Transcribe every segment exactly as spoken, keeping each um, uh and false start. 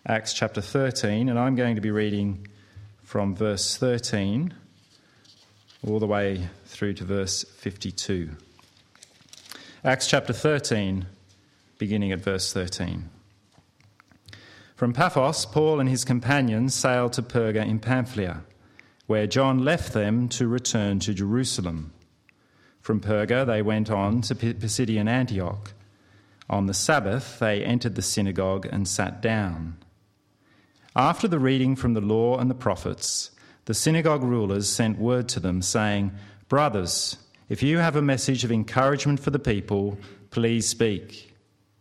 Acts chapter thirteen, and I'm going to be reading from verse thirteen all the way through to verse fifty-two. Acts chapter thirteen, beginning at verse thirteen. From Paphos, Paul and his companions sailed to Perga in Pamphylia, where John left them to return to Jerusalem. From Perga they went on to Pisidian Antioch. On the Sabbath they entered the synagogue and sat down. After the reading from the law and the prophets, the synagogue rulers sent word to them, saying, "Brothers, if you have a message of encouragement for the people, please speak."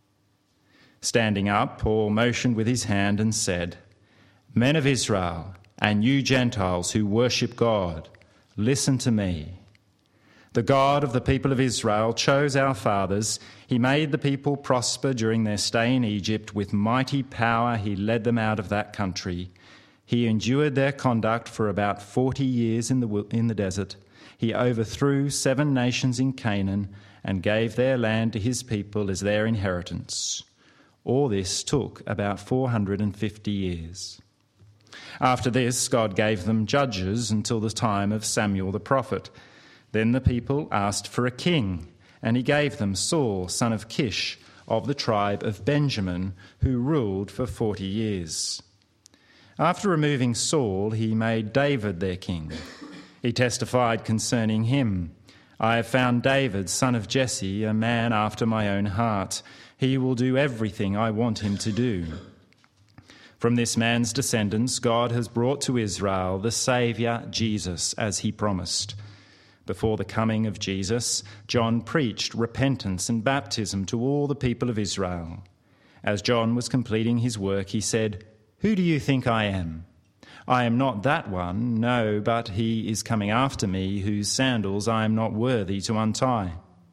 Standing up, Paul motioned with his hand and said, "Men of Israel, and you Gentiles who worship God, listen to me. The God of the people of Israel chose our fathers. He made the people prosper during their stay in Egypt. With mighty power he led them out of that country. He endured their conduct for about forty years in the in the desert. He overthrew seven nations in Canaan and gave their land to his people as their inheritance. All this took about four hundred fifty years. After this, God gave them judges until the time of Samuel the prophet. Then the people asked for a king, and he gave them Saul, son of Kish, of the tribe of Benjamin, who ruled for forty years. After removing Saul, he made David their king. He testified concerning him, "I have found David, son of Jesse, a man after my own heart. He will do everything I want him to do." From this man's descendants, God has brought to Israel the Saviour, Jesus, as he promised. Before the coming of Jesus, John preached repentance and baptism to all the people of Israel. As John was completing his work, he said, "Who do you think I am? I am not that one, no, but he is coming after me, whose sandals I am not worthy to untie."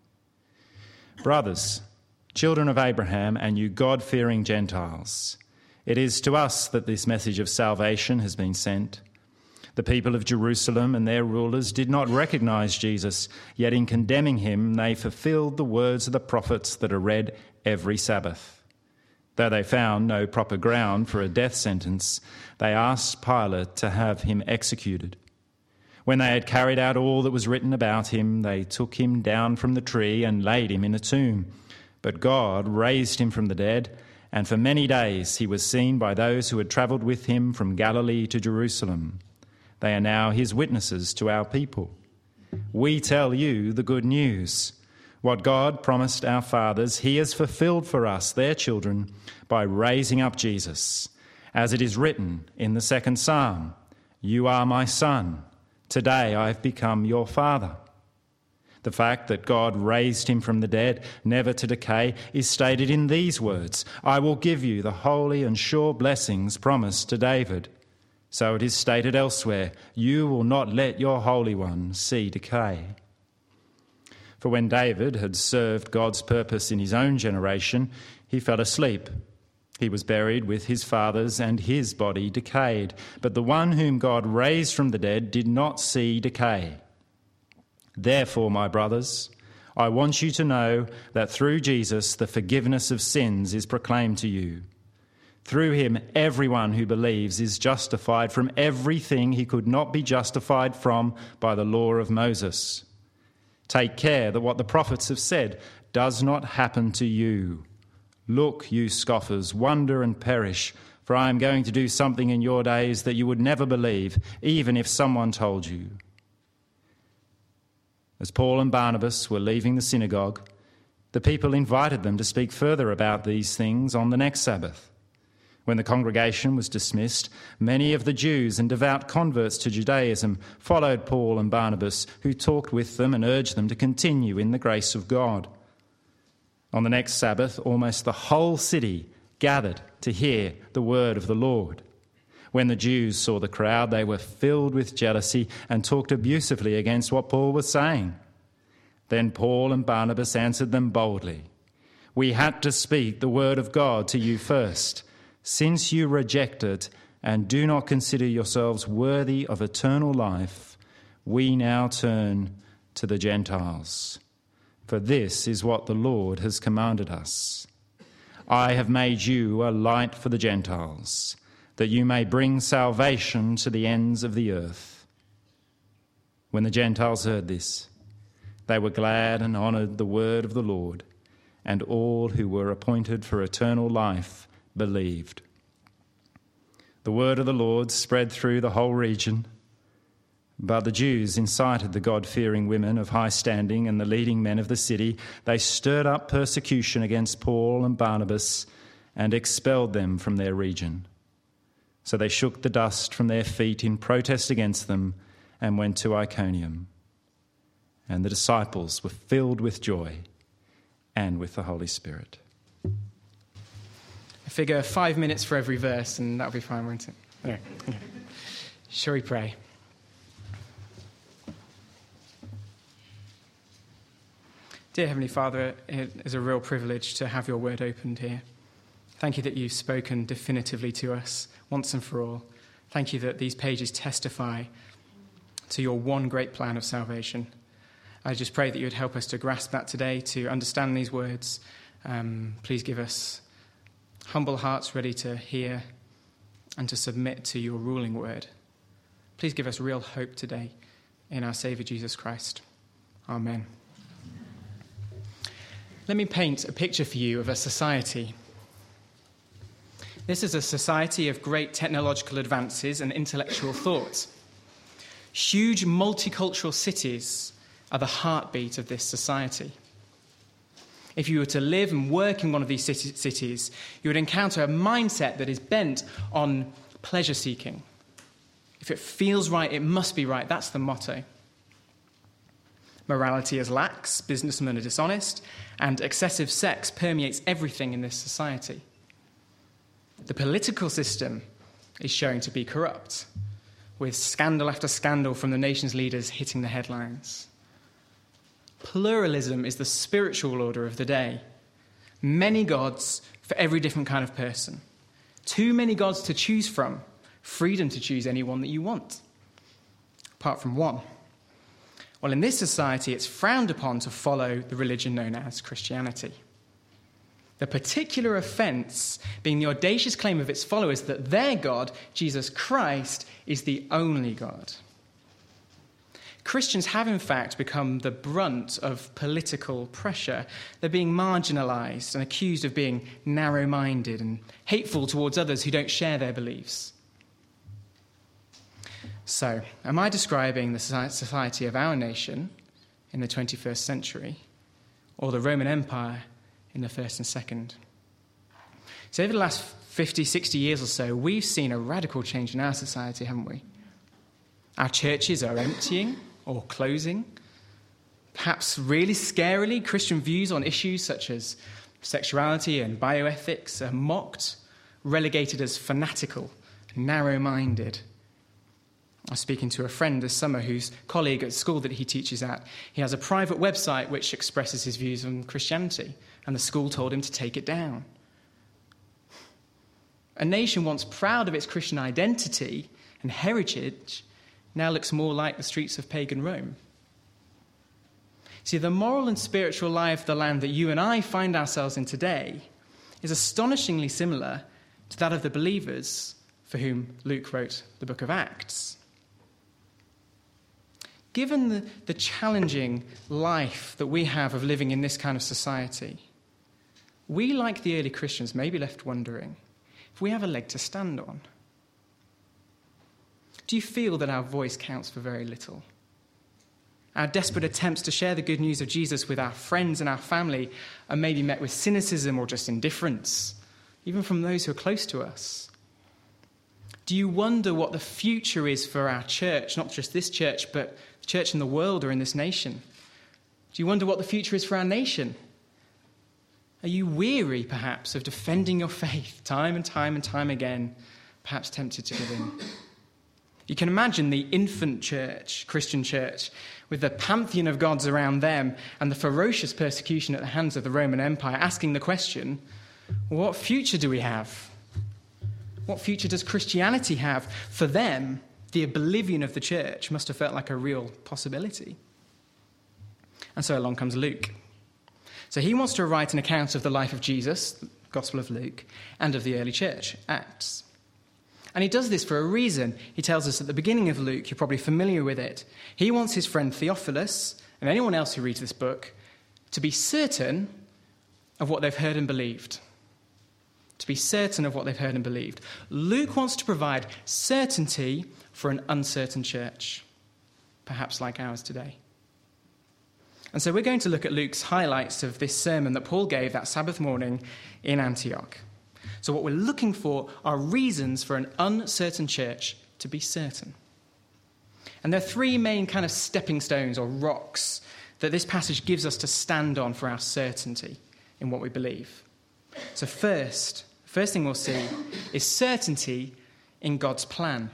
Brothers, children of Abraham, and you God-fearing Gentiles, it is to us that this message of salvation has been sent. The people of Jerusalem and their rulers did not recognize Jesus, yet in condemning him they fulfilled the words of the prophets that are read every Sabbath. Though they found no proper ground for a death sentence, they asked Pilate to have him executed. When they had carried out all that was written about him, they took him down from the tree and laid him in a tomb. But God raised him from the dead, and for many days he was seen by those who had travelled with him from Galilee to Jerusalem. They are now his witnesses to our people. We tell you the good news. What God promised our fathers, he has fulfilled for us, their children, by raising up Jesus. As it is written in the second Psalm, "You are my son. Today I have become your father." The fact that God raised him from the dead, never to decay, is stated in these words, "I will give you the holy and sure blessings promised to David." So it is stated elsewhere, "You will not let your Holy One see decay." For when David had served God's purpose in his own generation, he fell asleep. He was buried with his fathers, and his body decayed. But the one whom God raised from the dead did not see decay. Therefore, my brothers, I want you to know that through Jesus the forgiveness of sins is proclaimed to you. Through him, everyone who believes is justified from everything he could not be justified from by the law of Moses. Take care that what the prophets have said does not happen to you. Look, you scoffers, wonder and perish, for I am going to do something in your days that you would never believe, even if someone told you. As Paul and Barnabas were leaving the synagogue, the people invited them to speak further about these things on the next Sabbath. When the congregation was dismissed, many of the Jews and devout converts to Judaism followed Paul and Barnabas, who talked with them and urged them to continue in the grace of God. On the next Sabbath, almost the whole city gathered to hear the word of the Lord. When the Jews saw the crowd, they were filled with jealousy and talked abusively against what Paul was saying. Then Paul and Barnabas answered them boldly, "We had to speak the word of God to you first. Since you reject it and do not consider yourselves worthy of eternal life, we now turn to the Gentiles. For this is what the Lord has commanded us. I have made you a light for the Gentiles, that you may bring salvation to the ends of the earth." When the Gentiles heard this, they were glad and honoured the word of the Lord, and all who were appointed for eternal life believed. The word of the Lord spread through the whole region, but the Jews incited the God-fearing women of high standing and the leading men of the city. They stirred up persecution against Paul and Barnabas and expelled them from their region. So they shook the dust from their feet in protest against them and went to Iconium. And the disciples were filled with joy and with the Holy Spirit. I figure five minutes for every verse, and that'll be fine, won't it? Okay. Okay. Shall we pray? Dear Heavenly Father, it is a real privilege to have your word opened here. Thank you that you've spoken definitively to us once and for all. Thank you that these pages testify to your one great plan of salvation. I just pray that you would help us to grasp that today, to understand these words. Um, please give us humble hearts ready to hear and to submit to your ruling word. Please give us real hope today in our Saviour Jesus Christ. Amen. Let me paint a picture for you of a society. This is a society of great technological advances and intellectual thought. Huge multicultural cities are the heartbeat of this society. If you were to live and work in one of these cities, you would encounter a mindset that is bent on pleasure seeking. If it feels right, it must be right. That's the motto. Morality is lax, businessmen are dishonest, and excessive sex permeates everything in this society. The political system is showing to be corrupt, with scandal after scandal from the nation's leaders hitting the headlines. Pluralism is the spiritual order of the day. Many gods for every different kind of person. Too many gods to choose from. Freedom to choose any one that you want, apart from one. Well, in this society, it's frowned upon to follow the religion known as Christianity. The particular offence being the audacious claim of its followers that their God, Jesus Christ, is the only God. Christians have, in fact, become the brunt of political pressure. They're being marginalised and accused of being narrow-minded and hateful towards others who don't share their beliefs. So, am I describing the society of our nation in the twenty-first century or the Roman Empire in the first and second? So over the last fifty, sixty years or so, we've seen a radical change in our society, haven't we? Our churches are emptying or closing. Perhaps really scarily, Christian views on issues such as sexuality and bioethics are mocked, relegated as fanatical, narrow-minded. I was speaking to a friend this summer whose colleague at school that he teaches at, he has a private website which expresses his views on Christianity, and the school told him to take it down. A nation once proud of its Christian identity and heritage now looks more like the streets of pagan Rome. See, the moral and spiritual life of the land that you and I find ourselves in today is astonishingly similar to that of the believers for whom Luke wrote the book of Acts. Given the, the challenging life that we have of living in this kind of society, we, like the early Christians, may be left wondering if we have a leg to stand on. Do you feel that our voice counts for very little? Our desperate attempts to share the good news of Jesus with our friends and our family are maybe met with cynicism or just indifference, even from those who are close to us. Do you wonder what the future is for our church, not just this church, but the church in the world or in this nation? Do you wonder what the future is for our nation? Are you weary, perhaps, of defending your faith time and time and time again, perhaps tempted to give in? You can imagine the infant church, Christian church, with the pantheon of gods around them and the ferocious persecution at the hands of the Roman Empire, asking the question, what future do we have? What future does Christianity have? For them, the oblivion of the church must have felt like a real possibility. And so along comes Luke. So he wants to write an account of the life of Jesus, Gospel of Luke, and of the early church, Acts. And he does this for a reason. He tells us at the beginning of Luke, you're probably familiar with it, he wants his friend Theophilus, and anyone else who reads this book, to be certain of what they've heard and believed. To be certain of what they've heard and believed. Luke wants to provide certainty for an uncertain church, perhaps like ours today. And so we're going to look at Luke's highlights of this sermon that Paul gave that Sabbath morning in Antioch. So what we're looking for are reasons for an uncertain church to be certain. And there are three main kind of stepping stones or rocks that this passage gives us to stand on for our certainty in what we believe. So first, first thing we'll see is certainty in God's plan.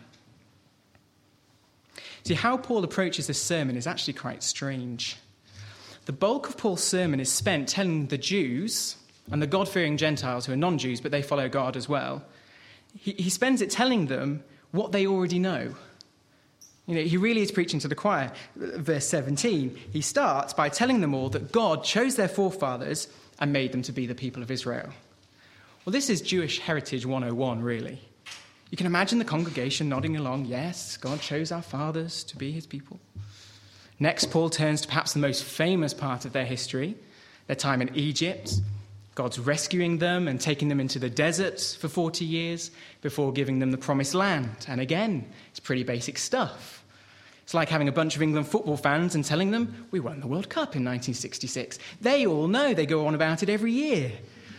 See, how Paul approaches this sermon is actually quite strange. The bulk of Paul's sermon is spent telling the Jews and the God-fearing Gentiles who are non-Jews, but they follow God as well. He, he spends it telling them what they already know. You know, he really is preaching to the choir. Verse seventeen, he starts by telling them all that God chose their forefathers and made them to be the people of Israel. Well, this is Jewish Heritage one oh one, really. You can imagine the congregation nodding along. Yes, God chose our fathers to be his people. Next, Paul turns to perhaps the most famous part of their history, their time in Egypt. God's rescuing them and taking them into the desert for forty years before giving them the promised land. And again, it's pretty basic stuff. It's like having a bunch of England football fans and telling them, we won the World Cup in nineteen sixty-six. They all know, they go on about it every year.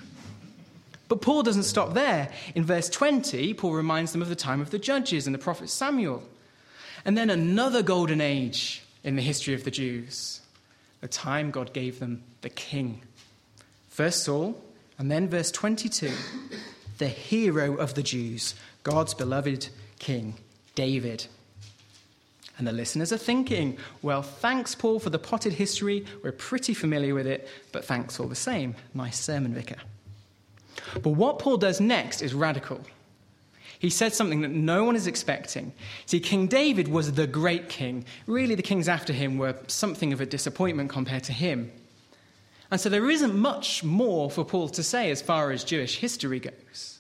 But Paul doesn't stop there. In verse twenty, Paul reminds them of the time of the judges and the prophet Samuel. And then another golden age in the history of the Jews, the time God gave them the king. First Saul, and then verse twenty-two, the hero of the Jews, God's beloved king, David. And the listeners are thinking, well, thanks, Paul, for the potted history. We're pretty familiar with it, but thanks all the same. Nice sermon, Vicar. But what Paul does next is radical. He said something that no one is expecting. See, King David was the great king. Really, the kings after him were something of a disappointment compared to him. And so there isn't much more for Paul to say as far as Jewish history goes.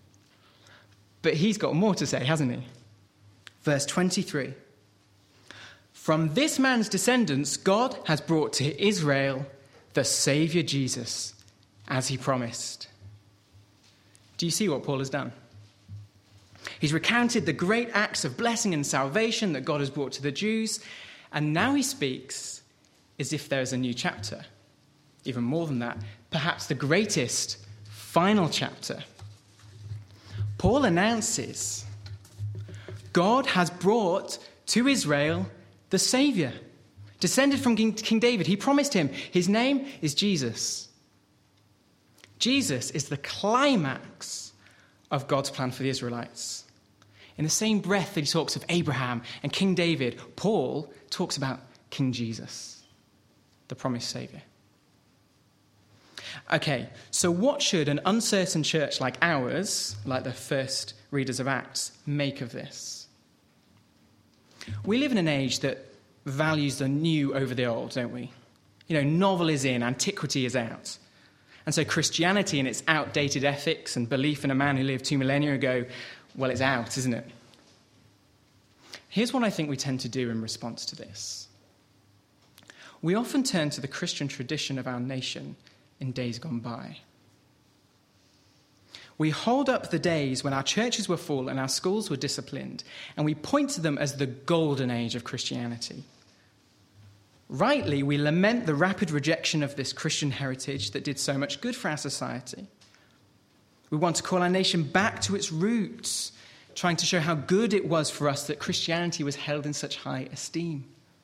But he's got more to say, hasn't he? Verse twenty-three. From this man's descendants, God has brought to Israel the Saviour Jesus, as he promised. Do you see what Paul has done? He's recounted the great acts of blessing and salvation that God has brought to the Jews, and now he speaks as if there is a new chapter. Even more than that, perhaps the greatest final chapter. Paul announces God has brought to Israel the Saviour, descended from King, King David. He promised him. His name is Jesus. Jesus is the climax of God's plan for the Israelites. In the same breath that he talks of Abraham and King David, Paul talks about King Jesus, the promised Saviour. Okay, so what should an uncertain church like ours, like the first readers of Acts, make of this? We live in an age that values the new over the old, don't we? You know, novel is in, antiquity is out. And so Christianity and its outdated ethics and belief in a man who lived two millennia ago, well, it's out, isn't it? Here's what I think we tend to do in response to this. We often turn to the Christian tradition of our nation in days gone by. We hold up the days when our churches were full and our schools were disciplined, and we point to them as the golden age of Christianity. Rightly, we lament the rapid rejection of this Christian heritage that did so much good for our society. We want to call our nation back to its roots, trying to show how good it was for us that Christianity was held in such high esteem.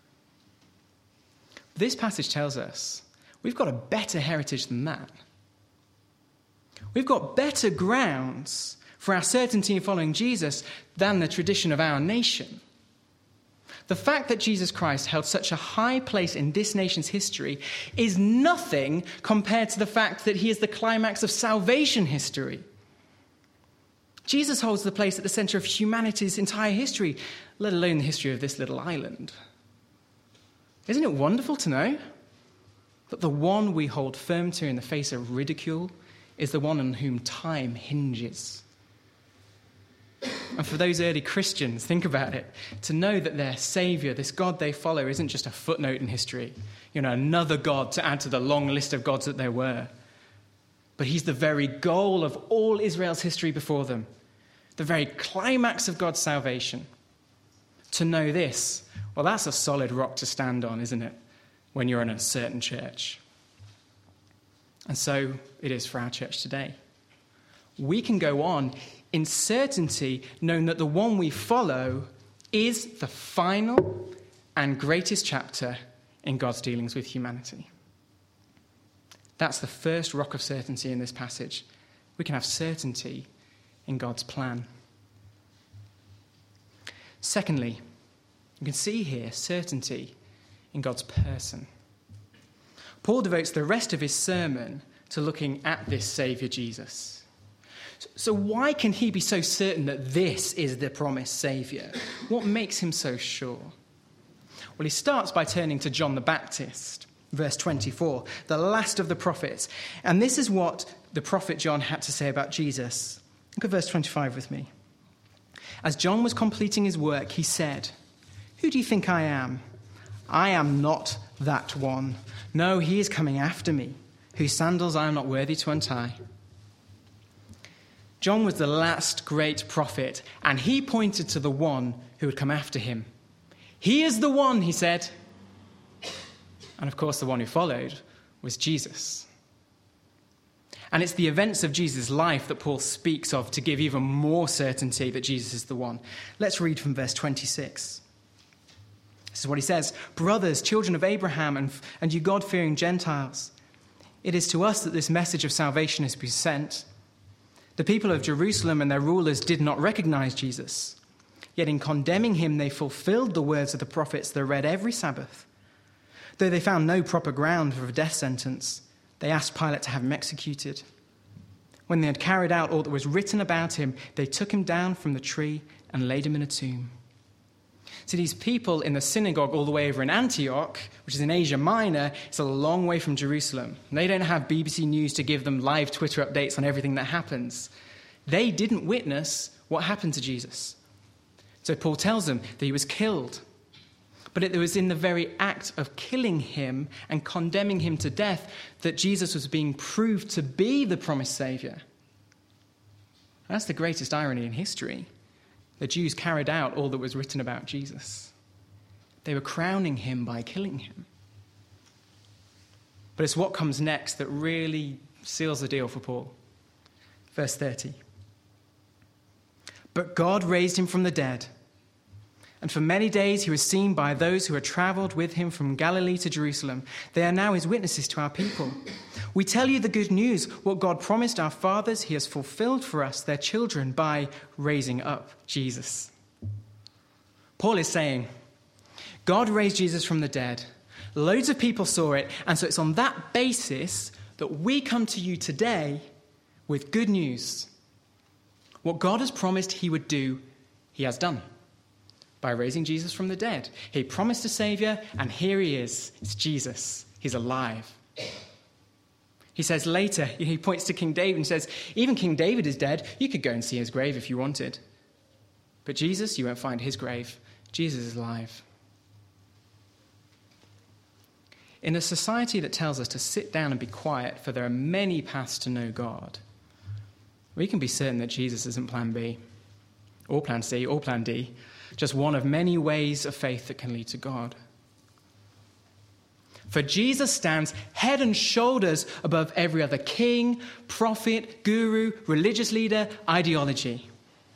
This passage tells us we've got a better heritage than that. We've got better grounds for our certainty in following Jesus than the tradition of our nation. The fact that Jesus Christ held such a high place in this nation's history is nothing compared to the fact that he is the climax of salvation history. Jesus holds the place at the center of humanity's entire history, let alone the history of this little island. Isn't it wonderful to know that the one we hold firm to in the face of ridicule is the one on whom time hinges. And for those early Christians, think about it, to know that their Saviour, this God they follow, isn't just a footnote in history, you know, another God to add to the long list of gods that there were. But he's the very goal of all Israel's history before them, the very climax of God's salvation. To know this, well, that's a solid rock to stand on, isn't it, when you're an uncertain church? And so it is for our church today. We can go on in certainty, knowing that the one we follow is the final and greatest chapter in God's dealings with humanity. That's the first rock of certainty in this passage. We can have certainty in God's plan. Secondly, you can see here certainty in God's person. Paul devotes the rest of his sermon to looking at this Saviour Jesus. So why can he be so certain that this is the promised Saviour? What makes him so sure? Well, he starts by turning to John the Baptist, verse twenty-four, the last of the prophets. And this is what the prophet John had to say about Jesus. Look at verse twenty-five with me. As John was completing his work, he said, "Who do you think I am? I am not that one. No, he is coming after me, whose sandals I am not worthy to untie." John was the last great prophet, and he pointed to the one who would come after him. He is the one, he said. And of course, the one who followed was Jesus. And it's the events of Jesus' life that Paul speaks of to give even more certainty that Jesus is the one. Let's read from verse twenty-six. This is what he says. "Brothers, children of Abraham, and, and you God-fearing Gentiles, it is to us that this message of salvation has been sent. The people of Jerusalem and their rulers did not recognize Jesus. Yet in condemning him, they fulfilled the words of the prophets that are read every Sabbath. Though they found no proper ground for a death sentence, they asked Pilate to have him executed. When they had carried out all that was written about him, they took him down from the tree and laid him in a tomb." So these people in the synagogue all the way over in Antioch, which is in Asia Minor, it's a long way from Jerusalem. And they don't have B B C News to give them live Twitter updates on everything that happens. They didn't witness what happened to Jesus. So Paul tells them that he was killed. But it was in the very act of killing him and condemning him to death that Jesus was being proved to be the promised Saviour. That's the greatest irony in history. The Jews carried out all that was written about Jesus. They were crowning him by killing him. But it's what comes next that really seals the deal for Paul. Verse thirty. "But God raised him from the dead, and for many days he was seen by those who had traveled with him from Galilee to Jerusalem. They are now his witnesses to our people. We tell you the good news. What God promised our fathers, he has fulfilled for us, their children, by raising up Jesus." Paul is saying, God raised Jesus from the dead. Loads of people saw it, and so it's on that basis that we come to you today with good news. What God has promised he would do, he has done. By raising Jesus from the dead. He promised a Saviour, and here he is. It's Jesus. He's alive. He says later, he points to King David and says, even King David is dead. You could go and see his grave if you wanted. But Jesus, you won't find his grave. Jesus is alive. In a society that tells us to sit down and be quiet, for there are many paths to know God, we can be certain that Jesus isn't plan B, or plan C, or plan D, just one of many ways of faith that can lead to God. For Jesus stands head and shoulders above every other king, prophet, guru, religious leader, ideology.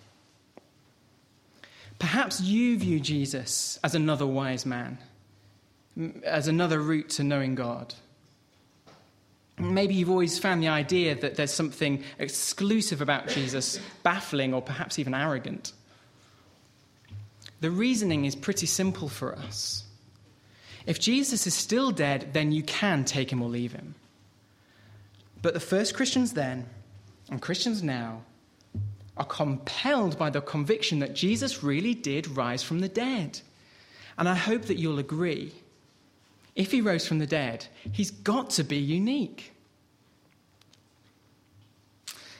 Perhaps you view Jesus as another wise man, as another route to knowing God. Maybe you've always found the idea that there's something exclusive about Jesus, baffling or perhaps even arrogant. The reasoning is pretty simple for us. If Jesus is still dead, then you can take him or leave him. But the first Christians then, and Christians now, are compelled by the conviction that Jesus really did rise from the dead. And I hope that you'll agree. If he rose from the dead, he's got to be unique.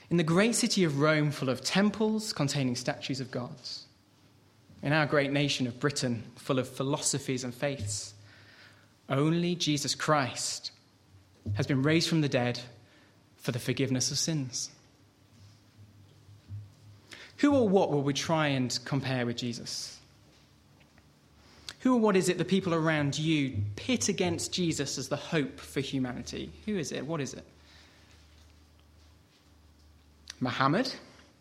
In the great city of Rome, full of temples containing statues of gods. In our great nation of Britain, full of philosophies and faiths. Only Jesus Christ has been raised from the dead for the forgiveness of sins. Who or what will we try and compare with Jesus? Who or what is it the people around you pit against Jesus as the hope for humanity? Who is it? What is it? Muhammad?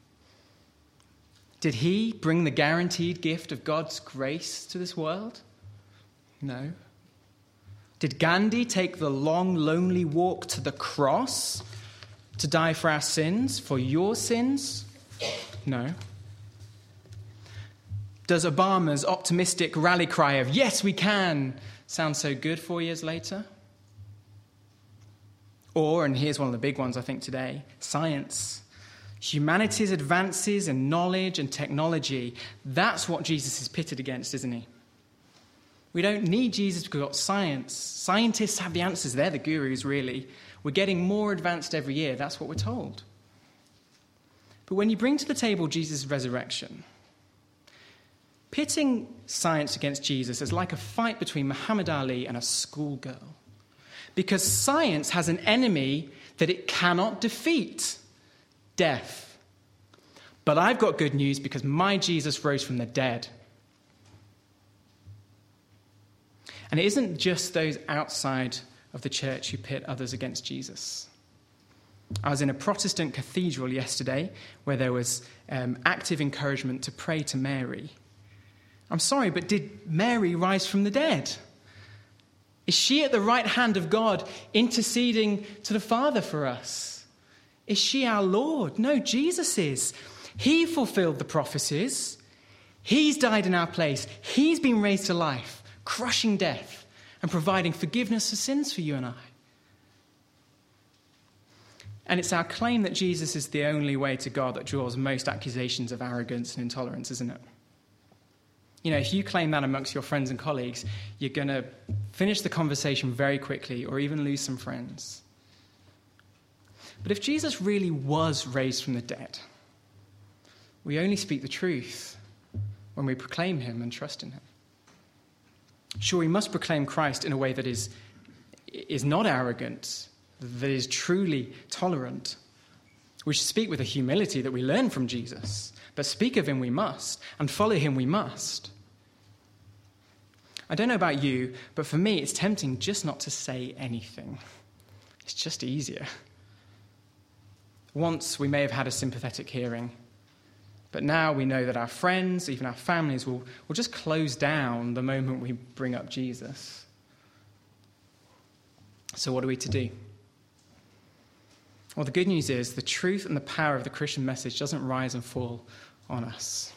Did he bring the guaranteed gift of God's grace to this world? No. Did Gandhi take the long, lonely walk to the cross to die for our sins, for your sins? No. Does Obama's optimistic rally cry of, yes, we can, sound so good four years later? Or, and here's one of the big ones I think today, science. Humanity's advances in knowledge and technology, that's what Jesus is pitted against, isn't he? We don't need Jesus because we've got science. Scientists have the answers. They're the gurus, really. We're getting more advanced every year. That's what we're told. But when you bring to the table Jesus' resurrection, pitting science against Jesus is like a fight between Muhammad Ali and a schoolgirl. Because science has an enemy that it cannot defeat, death. But I've got good news because my Jesus rose from the dead. And it isn't just those outside of the church who pit others against Jesus. I was in a Protestant cathedral yesterday where there was um, active encouragement to pray to Mary. I'm sorry, but did Mary rise from the dead? Is she at the right hand of God interceding to the Father for us? Is she our Lord? No, Jesus is. He fulfilled the prophecies. He's died in our place. He's been raised to life, crushing death and providing forgiveness of sins for you and I. And it's our claim that Jesus is the only way to God that draws most accusations of arrogance and intolerance, isn't it? You know, if you claim that amongst your friends and colleagues, you're going to finish the conversation very quickly or even lose some friends. But if Jesus really was raised from the dead, we only speak the truth when we proclaim him and trust in him. Sure, we must proclaim Christ in a way that is, is not arrogant, that is truly tolerant. We should speak with a humility that we learn from Jesus, but speak of him we must, and follow him we must. I don't know about you, but for me it's tempting just not to say anything. It's just easier. Once we may have had a sympathetic hearing, but now we know that our friends, even our families, will, will just close down the moment we bring up Jesus. So what are we to do? Well, the good news is the truth and the power of the Christian message doesn't rise and fall on us.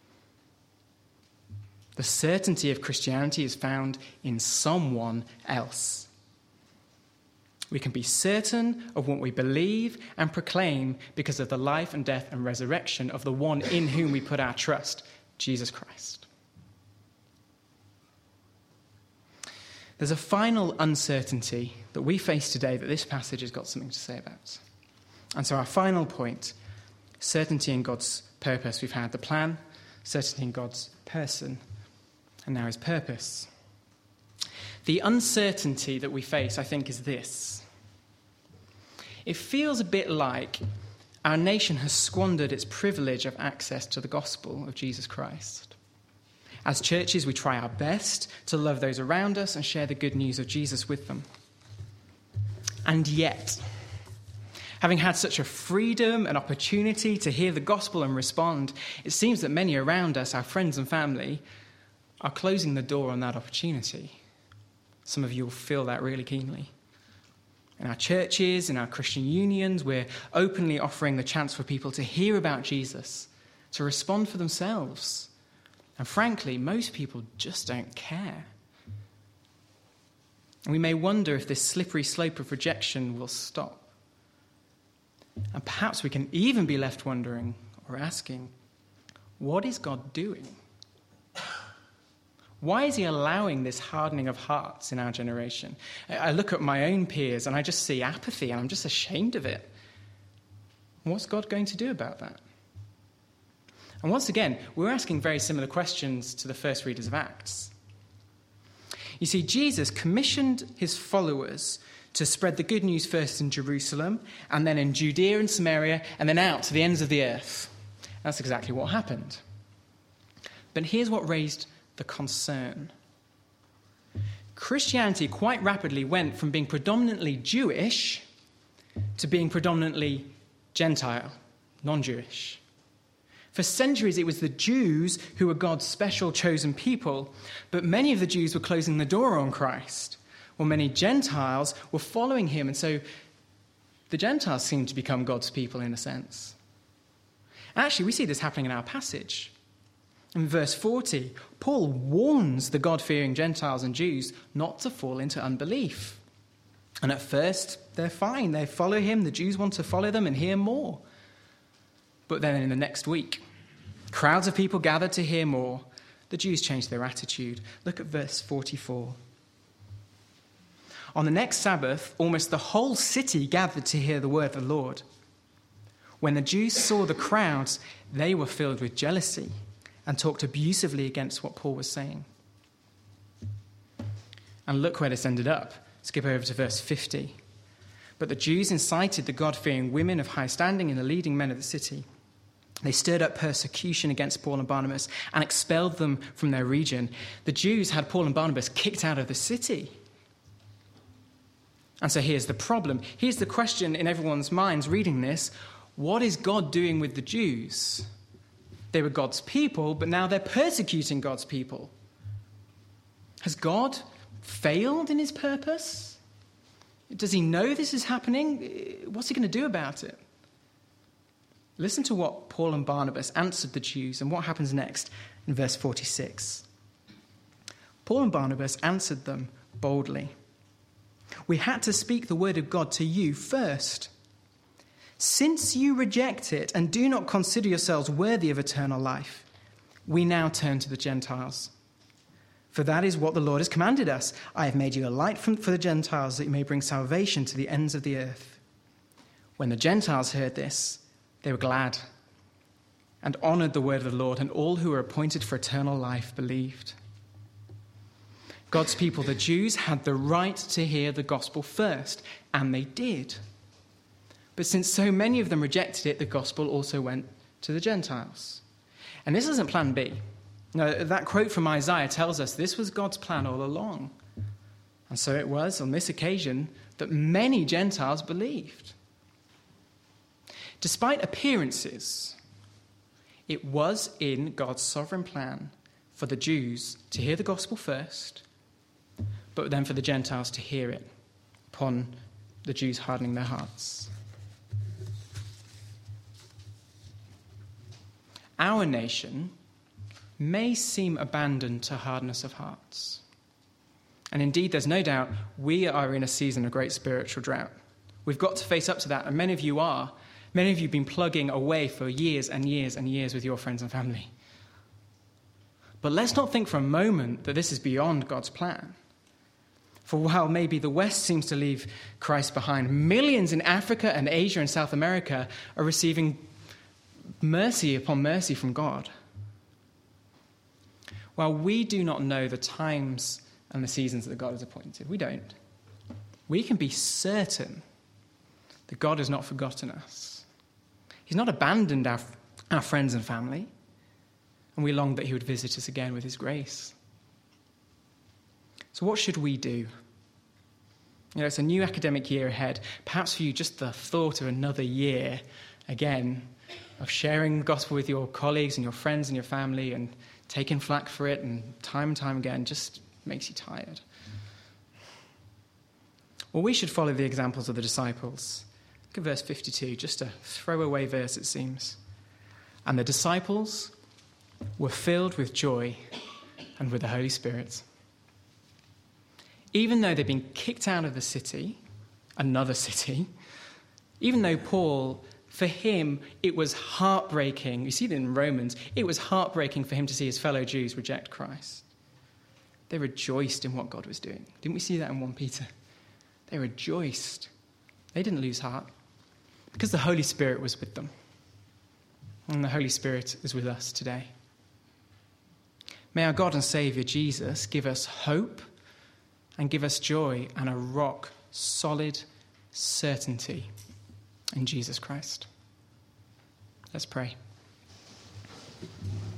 The certainty of Christianity is found in someone else. We can be certain of what we believe and proclaim because of the life and death and resurrection of the one in whom we put our trust, Jesus Christ. There's a final uncertainty that we face today that this passage has got something to say about. And so our final point, certainty in God's purpose. We've had the plan, certainty in God's person, and now his purpose. The uncertainty that we face, I think, is this. It feels a bit like our nation has squandered its privilege of access to the gospel of Jesus Christ. As churches, we try our best to love those around us and share the good news of Jesus with them. And yet, having had such a freedom and opportunity to hear the gospel and respond, it seems that many around us, our friends and family, are closing the door on that opportunity. Some of you will feel that really keenly. In our churches, in our Christian unions, we're openly offering the chance for people to hear about Jesus, to respond for themselves. And frankly, most people just don't care. And we may wonder if this slippery slope of rejection will stop. And perhaps we can even be left wondering or asking, what is God doing? Why is he allowing this hardening of hearts in our generation? I look at my own peers and I just see apathy and I'm just ashamed of it. And what's God going to do about that? And once again, we're asking very similar questions to the first readers of Acts. You see, Jesus commissioned his followers to spread the good news first in Jerusalem, and then in Judea and Samaria, and then out to the ends of the earth. That's exactly what happened. But here's what raised the concern. Christianity quite rapidly went from being predominantly Jewish to being predominantly Gentile, non-Jewish. For centuries, it was the Jews who were God's special chosen people, but many of the Jews were closing the door on Christ, while many Gentiles were following him, and so the Gentiles seemed to become God's people in a sense. Actually, we see this happening in our passage. In verse forty, Paul warns the God-fearing Gentiles and Jews not to fall into unbelief. And at first, they're fine. They follow him. The Jews want to follow them and hear more. But then in the next week, crowds of people gathered to hear more. The Jews changed their attitude. Look at verse forty-four. On the next Sabbath, almost the whole city gathered to hear the word of the Lord. When the Jews saw the crowds, they were filled with jealousy and talked abusively against what Paul was saying. And look where this ended up. Skip over to verse fifty. But the Jews incited the God-fearing women of high standing and the leading men of the city. They stirred up persecution against Paul and Barnabas and expelled them from their region. The Jews had Paul and Barnabas kicked out of the city. And so here's the problem. Here's the question in everyone's minds reading this. What is God doing with the Jews? They were God's people, but now they're persecuting God's people. Has God failed in his purpose? Does he know this is happening? What's he going to do about it? Listen to what Paul and Barnabas answered the Jews and what happens next in verse forty-six. Paul and Barnabas answered them boldly. We had to speak the word of God to you first. Since you reject it and do not consider yourselves worthy of eternal life, we now turn to the Gentiles. For that is what the Lord has commanded us. I have made you a light from, for the Gentiles, that you may bring salvation to the ends of the earth. When the Gentiles heard this, they were glad and honored the word of the Lord, and all who were appointed for eternal life believed. God's people, the Jews, had the right to hear the gospel first, and they did. But since so many of them rejected it, the gospel also went to the Gentiles. And this isn't plan B. No, that quote from Isaiah tells us this was God's plan all along. And so it was on this occasion that many Gentiles believed. Despite appearances, it was in God's sovereign plan for the Jews to hear the gospel first, but then for the Gentiles to hear it upon the Jews hardening their hearts. Our nation may seem abandoned to hardness of hearts. And indeed, there's no doubt we are in a season of great spiritual drought. We've got to face up to that, and many of you are. Many of you have been plugging away for years and years and years with your friends and family. But let's not think for a moment that this is beyond God's plan. For while maybe the West seems to leave Christ behind, millions in Africa and Asia and South America are receiving mercy upon mercy from God. While we do not know the times and the seasons that God has appointed, we don't. We can be certain that God has not forgotten us. He's not abandoned our, our friends and family, and we long that he would visit us again with his grace. So what should we do? You know, it's a new academic year ahead. Perhaps for you, just the thought of another year, again, of sharing the gospel with your colleagues and your friends and your family and taking flack for it and time and time again just makes you tired. Well, we should follow the examples of the disciples. Look at verse fifty-two, just a throwaway verse it seems. And the disciples were filled with joy and with the Holy Spirit. Even though they'd been kicked out of the city, another city, even though Paul, for him, it was heartbreaking. You see that in Romans. It was heartbreaking for him to see his fellow Jews reject Christ. They rejoiced in what God was doing. Didn't we see that in First Peter? They rejoiced. They didn't lose heart. Because the Holy Spirit was with them. And the Holy Spirit is with us today. May our God and Saviour Jesus give us hope and give us joy and a rock solid certainty in Jesus Christ. Let's pray.